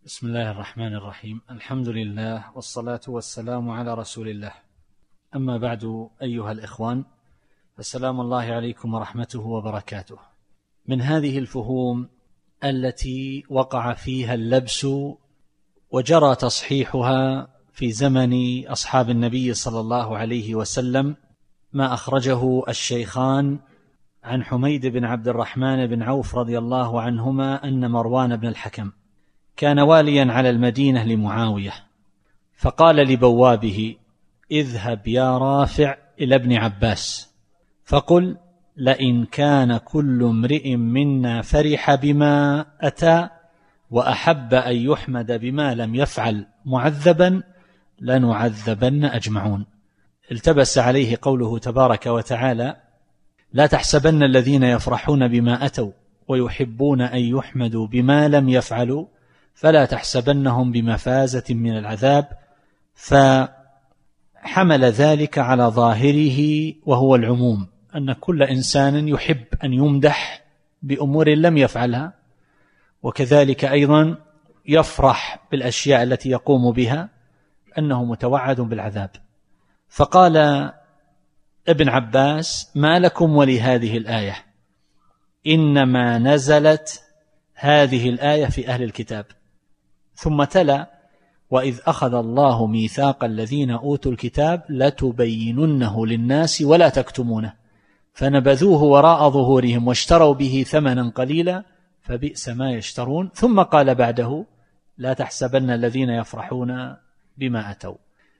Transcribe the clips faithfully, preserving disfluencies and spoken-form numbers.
بسم الله الرحمن الرحيم. الحمد لله والصلاة والسلام على رسول الله. أما بعد أيها الإخوان، فالسلام الله عليكم ورحمته وبركاته. من هذه الفهوم التي وقع فيها اللبس وجرى تصحيحها في زمن أصحاب النبي صلى الله عليه وسلم ما أخرجه الشيخان عن حميد بن عبد الرحمن بن عوف رضي الله عنهما أن مروان بن الحكم كان واليا على المدينة لمعاوية، فقال لبوابه: اذهب يا رافع إلى ابن عباس فقل: لئن كان كل امرئ منا فرح بما أتى وأحب أن يحمد بما لم يفعل معذبا لنعذبن أجمعون. التبس عليه قوله تبارك وتعالى: لا تحسبن الذين يفرحون بما أتوا ويحبون أن يحمدوا بما لم يفعلوا فلا تحسبنهم بمفازة من العذاب، فحمل ذلك على ظاهره وهو العموم، أن كل إنسان يحب أن يمدح بأمور لم يفعلها، وكذلك أيضا يفرح بالأشياء التي يقوم بها أنه متوعد بالعذاب. فقال ابن عباس: ما لكم ولهذه الآية؟ إنما نزلت هذه الآية في أهل الكتاب. ثم تلا: وإذ أخذ الله ميثاق الذين أوتوا الكتاب لتبيننه للناس ولا تكتمونه فنبذوه وراء ظهورهم واشتروا به ثمنا قليلا فبئس ما يشترون. ثم قال بعده: لا تحسبن الذين يفرحون بما أتوا.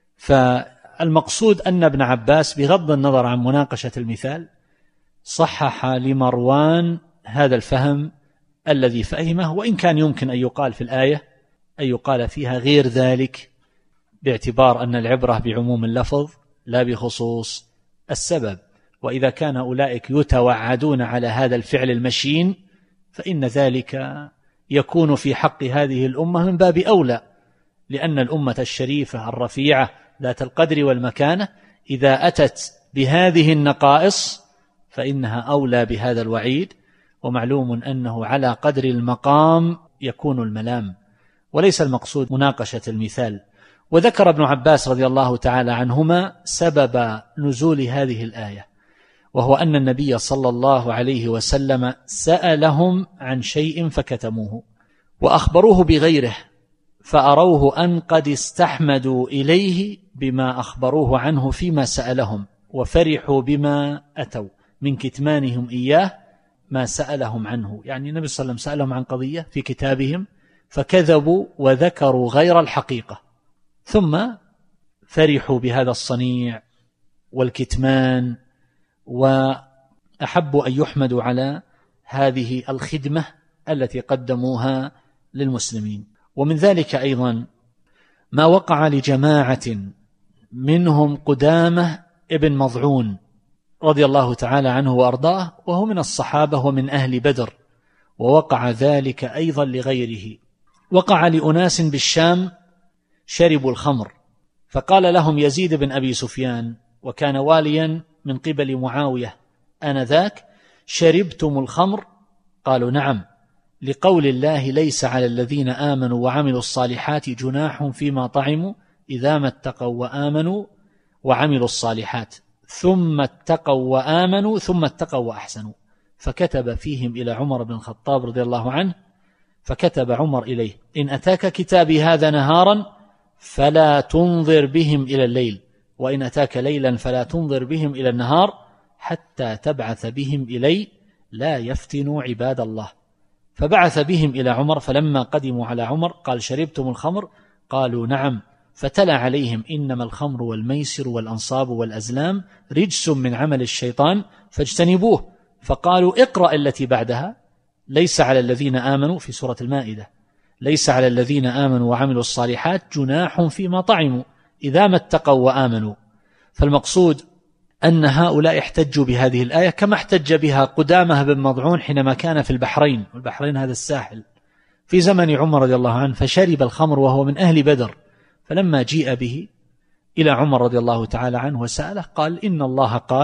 فالمقصود أن ابن عباس بغض النظر عن مناقشة المثال صحح لمروان هذا الفهم الذي فهمه، وإن كان يمكن أن يقال في الآية أن يقال فيها غير ذلك، باعتبار أن العبرة بعموم اللفظ لا بخصوص السبب. وإذا كان أولئك يتوعدون على هذا الفعل المشين فإن ذلك يكون في حق هذه الأمة من باب أولى، لأن الأمة الشريفة الرفيعة ذات القدر والمكانة إذا أتت بهذه النقائص فإنها أولى بهذا الوعيد. ومعلوم أنه على قدر المقام يكون الملام، وليس المقصود مناقشة المثال. وذكر ابن عباس رضي الله تعالى عنهما سبب نزول هذه الآية، وهو أن النبي صلى الله عليه وسلم سألهم عن شيء فكتموه وأخبروه بغيره، فأروه أن قد استحمدوا إليه بما أخبروه عنه فيما سألهم، وفرحوا بما أتوا من كتمانهم إياه ما سألهم عنه. يعني النبي صلى الله عليه وسلم سألهم عن قضية في كتابهم فكذبوا وذكروا غير الحقيقة، ثم فرحوا بهذا الصنيع والكتمان وأحبوا أن يحمدوا على هذه الخدمة التي قدموها للمسلمين. ومن ذلك أيضا ما وقع لجماعة منهم قدامة ابن مضعون رضي الله تعالى عنه وأرضاه، وهو من الصحابة ومن أهل بدر، ووقع ذلك أيضا لغيره. وقع لأناس بالشام شربوا الخمر، فقال لهم يزيد بن أبي سفيان وكان واليا من قبل معاوية آنذاك: شربتم الخمر؟ قالوا: نعم، لقول الله: ليس على الذين آمنوا وعملوا الصالحات جناح فيما طعموا إذا ما اتقوا وآمنوا وعملوا الصالحات ثم اتقوا وآمنوا ثم اتقوا وأحسنوا. فكتب فيهم إلى عمر بن الخطاب رضي الله عنه، فكتب عمر إليه: إن أتاك كتابي هذا نهارا فلا تنظر بهم إلى الليل، وإن أتاك ليلا فلا تنظر بهم إلى النهار حتى تبعث بهم إلي لا يفتنوا عباد الله. فبعث بهم إلى عمر، فلما قدموا على عمر قال: شربتم الخمر؟ قالوا: نعم. فتلا عليهم: إنما الخمر والميسر والأنصاب والأزلام رجس من عمل الشيطان فاجتنبوه. فقالوا: اقرأ التي بعدها: ليس على الذين آمنوا، في سورة المائدة، ليس على الذين آمنوا وعملوا الصالحات جناح فيما طعموا إذا ما اتقوا وآمنوا. فالمقصود أن هؤلاء احتجوا بهذه الآية كما احتج بها قدامة بن مضعون حينما كان في البحرين، والبحرين هذا الساحل، في زمن عمر رضي الله عنه، فشرب الخمر وهو من أهل بدر. فلما جيء به إلى عمر رضي الله تعالى عنه وسأله قال: إن الله قال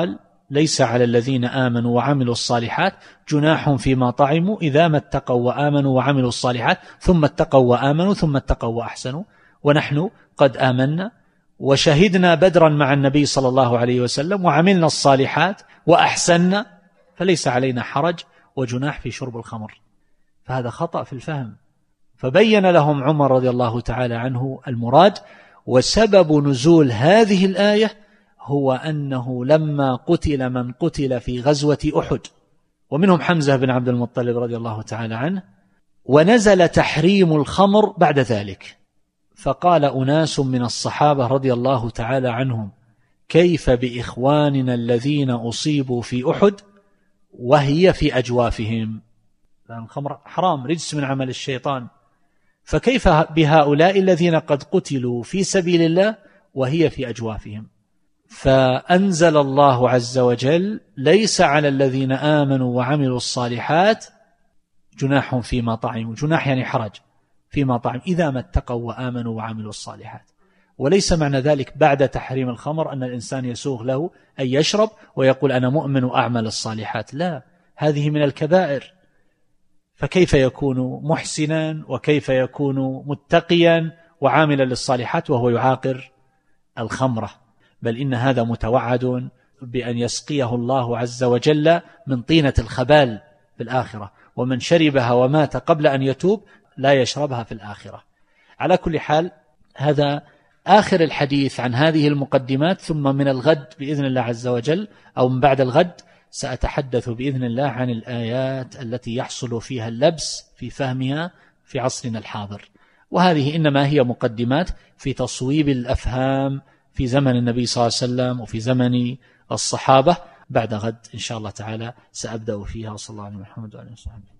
ليس على الذين آمنوا وعملوا الصالحات جناح فيما طعموا إذا ما اتقوا وآمنوا وعملوا الصالحات ثم اتقوا وآمنوا ثم اتقوا وأحسنوا. ونحن قد آمنا وشهدنا بدرا مع النبي صلى الله عليه وسلم وعملنا الصالحات وأحسننا، فليس علينا حرج وجناح في شرب الخمر. فهذا خطأ في الفهم. فبين لهم عمر رضي الله تعالى عنه المراد. وسبب نزول هذه الآية هو أنه لما قتل من قتل في غزوة أحد ومنهم حمزة بن عبد المطلب رضي الله تعالى عنه، ونزل تحريم الخمر بعد ذلك، فقال أناس من الصحابة رضي الله تعالى عنهم: كيف بإخواننا الذين أصيبوا في أحد وهي في أجوافهم؟ لأن الخمر حرام، رجس من عمل الشيطان، فكيف بهؤلاء الذين قد قتلوا في سبيل الله وهي في أجوافهم؟ فأنزل الله عز وجل: ليس على الذين آمنوا وعملوا الصالحات جناح فيما طعموا. جناح يعني حرج فيما طعم إذا ما اتقوا وآمنوا وعملوا الصالحات. وليس معنى ذلك بعد تحريم الخمر أن الإنسان يسوغ له أن يشرب ويقول أنا مؤمن وأعمل الصالحات، لا، هذه من الكبائر. فكيف يكون محسنا وكيف يكون متقيا وعاملا للصالحات وهو يعاقر الخمرة؟ بل إن هذا متوعد بأن يسقيه الله عز وجل من طينة الخبال في الآخرة، ومن شربها ومات قبل أن يتوب لا يشربها في الآخرة. على كل حال، هذا آخر الحديث عن هذه المقدمات، ثم من الغد بإذن الله عز وجل أو من بعد الغد سأتحدث بإذن الله عن الآيات التي يحصل فيها اللبس في فهمها في عصرنا الحاضر. وهذه إنما هي مقدمات في تصويب الأفهام في زمن النبي صلى الله عليه وسلم وفي زمن الصحابة. بعد غد إن شاء الله تعالى سأبدأ فيها. صلى الله عليه وسلم.